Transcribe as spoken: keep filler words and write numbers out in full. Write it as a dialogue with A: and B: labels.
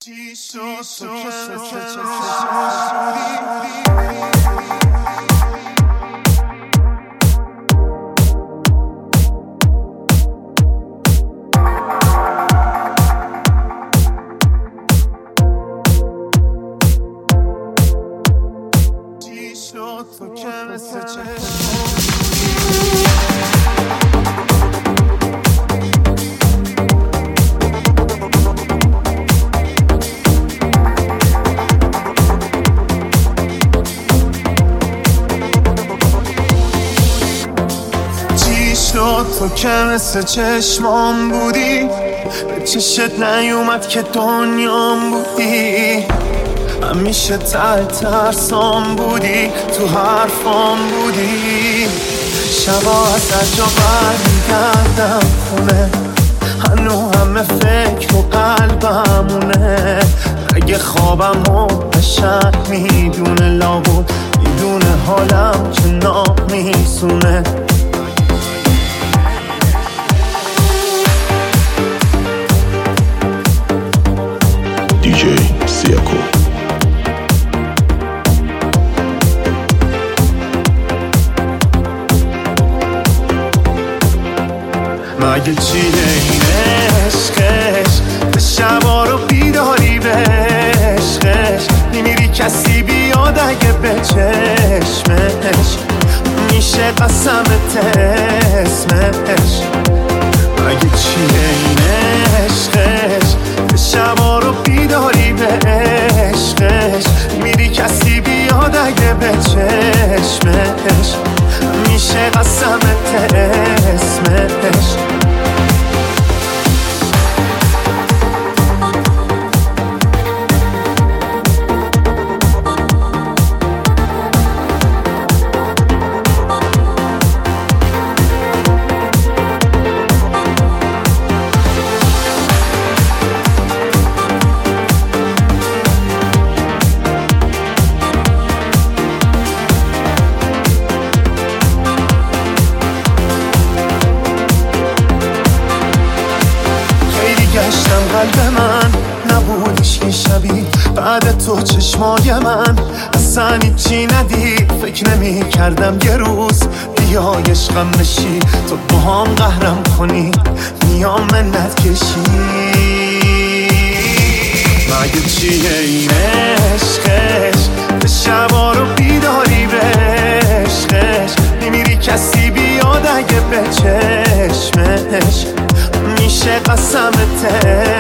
A: تو که مثل چشمام بودی، به چشت نیومد که دنیام بودی. همیشه ته ترسام بودی، تو حرفام بودی. شبا از هر جا برمیگردم خونه، هنو همه فکر و قلبمونه. اگه خوابم رو بشر میدونه، لابود میدونه حالم که نامیسونه.
B: دیجی سیاکو
A: مگه چیه این عشقش، به شبا رو بیداری به عشقش. میمیری کسی بیاد اگه به چشمش، میشه قسمت اسمش. مگه چیه این عشقش، به شبا رو بیداری به عشقش. میری کسی بیاد اگه به چشمش، میشه قسمت اسمش. گشتم قلب من نبودش که شبی، بعد تو چشمای من اصلا هیچی ندید. فکر نمی کردم یه روز بیای عشقم بشی، تو با هم قهرم کنی میام منت کشی. مگه چیه این عشقش، به شبا رو بیداری به عشقش. میمیری کسی بیاد اگه به چشمش، میشه قسمت